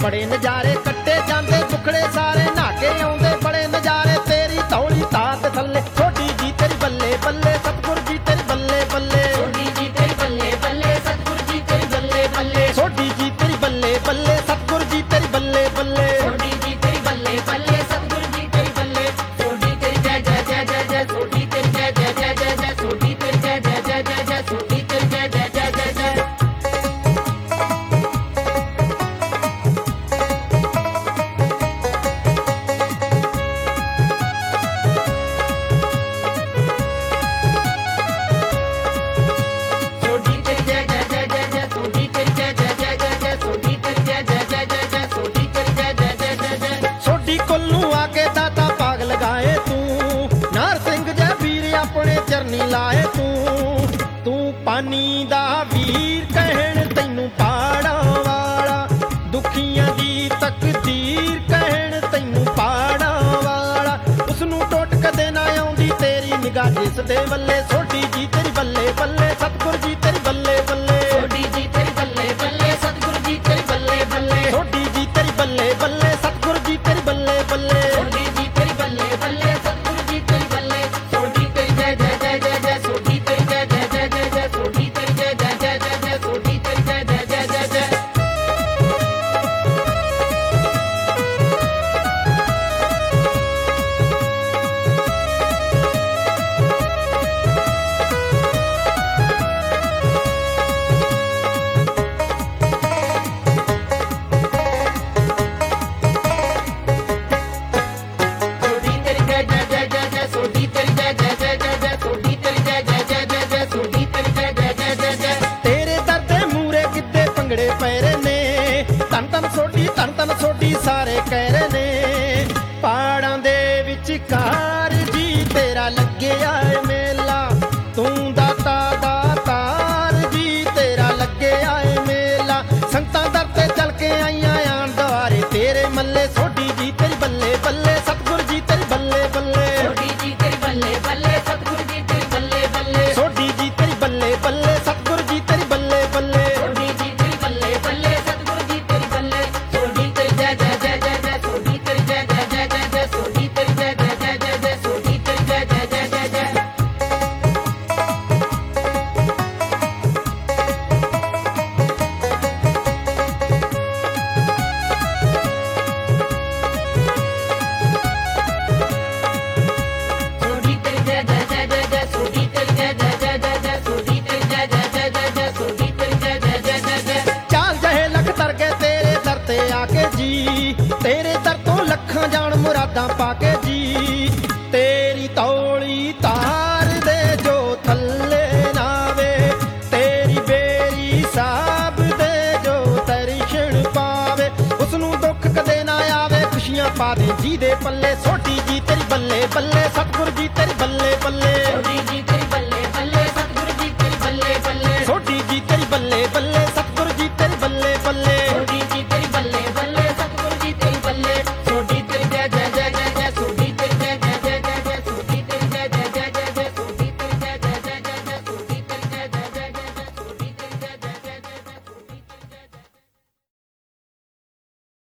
बड़े नज़ारे कट्टे जांदे दुखड़े सारे नहा के आउंदे बड़े नज़ारे तेरी धौली तार थल्ले छोटी जी तेरी बल्ले बल्ले सतगुर जी तेरी बल्ले बल्ले छोटी जी तेरी बल्ले बल्ले सतगुर जी तेरी बल्ले बल्ले छोटी जी तेरी बल्ले बल्ले सतगुर जी तेरी बल्ले बल्ले छोटी जी तेरी बल्ले बल्ले सतगुर जी तेरी बल्ले छोटी तेरी जय जय जय जय जय छोटी तेरी जय जय जय जय जय छोटी तेरी जय जय जय जय जय छोटी तेरी जय जय जय जय जय छोटी तेरी जय जय जय जय जय छोटी तेरी जय जय जय जय जय छोटी तेरी जय जय जय जय जय छोटी तेरी जय जय जय जय जय छोटी कोल्लू आके दाता पाग लगाए तू नार सिंह जय वीर अपने चरनी लाए तू पानी दा वीर कहण तैनू पाड़ा वाला दुखियां दी तकदीर कहण तैनू पाड़ा वाला उसनू टोट कदे ना आउंदी तेरी निगाह जिस दे वल्ले छोटी जी तेरी बल्ले बल्ले सतगुर जी तेरी बल्ले बल्ले छोटी जी तेरी बल्ले बल्ले सतगुर जी तेरी बल्ले बल्ले छोटी जी तेरी बल्ले बल्ले सतगुर जी तेरी बल्ले बल्ले छोटी जी तेरी बल्ले बल्ले सतगुर जी तेरी बल्ले छोटी तेरी जय जय जय जय जय छोटी तेरी जय जय जय जय जय छोटी तेरी जय जय जय जय जय छोटी तेरी जय जय जय जय जय छोटी तेरी जय जय जय जय जय छोटी तेरी जय जय जय जय जय छोटी तेरी जय जय जय जय जय छोटी तेरी जय जय जय जय जय तेरे दर दे मूरे किद्दे पंगड़े पैरे ने तन तन छोटी सारे ਕਹਿ ਰਹੇ ਨੇ ਪਹਾੜਾਂ ਦੇ ਵਿਚਕਾਰ ਜੀ ਤੇਰਾ ਲੱਗਿਆ ਏ ਮੇਲਾ ਤੂੰ ਦਾਤਾ ਦਾਤਾਰ ਜੀ ਤੇਰਾ ਲੱਗਿਆ ਏ ਮੇਲਾ ਸੰਗਤਾਂ ਦਰ ਤੇ ਚੱਲ ਕੇ ਆਈਆਂ ਆਣ ਦੁਆਰੇ ਤੇਰੇ ਮੱਲੇ ਛੋਟੀ ਜੀ ਤੇਰੀ ਬੱਲੇ ਬੱਲੇ ਸਤਗੁਰ ਜੀ ਤੇਰੀ ਬੱਲੇ ਬੱਲੇ छोटी जी तेरी बल्ले बल्ले सतगुर जी तेरी बल्ले बल्ले ਛੋਟੀ ਜੀ ਤੇਰੀ ਬੱਲੇ ਬੱਲੇ ਸਤਗੁਰ ਜੀ ਤੇਰੀ ਬੱਲੇ ਬੱਲੇ छोटी जी तेरी बल्ले बल्ले सतगुर जी तेरी बल्ले छोटी तेरी जय जय जय जय जय छोटी तेरी जय जय जय जय जय छोटी तेरी जय जय जय जय जय छोटी तेरी जय जय जय जय जय छोटी तेरी जय जय जय जय जय छोटी तेरी जय जय जय जय जय छोटी तेरी जय जय जय जय जय छोटी तेरी जय जय जय जय जय ਚਾਲ ਜਹੇ ਲੱਖ ਤਰ ਕੇ ਤੇਰੇ ਦਰ ਤੇ ਆ ਕੇ ਜੀ ਤੇਰੇ ਦਰ ਤੋਂ ਲੱਖਾਂ ਜਾਣ ਮੁਰਾਦਾਂ ਪਾ ਕੇ ਜੀ ਤੇਰੀ ਤੌਲੀ ਤਾਰ ਦੇ ਜੋ ਥੱਲੇ ਨਾਵੇ ਤੇਰੀ ਬੇਰੀ ਸਾਬ ਦੇ ਜੋ ਦਰਸ਼ਨ ਪਾਵੇ ਉਸ ਨੂੰ ਦੁੱਖ ਕਦੇ ਨਾ ਆਵੇ ਖੁਸ਼ੀਆਂ ਪਾ ਦੇ ਜੀ ਦੇ ਪੱਲੇ ਛੋਟੀ ਜੀ ਤੇਰੀ ਬੱਲੇ ਬੱਲੇ ਸਤਗੁਰ ਜੀ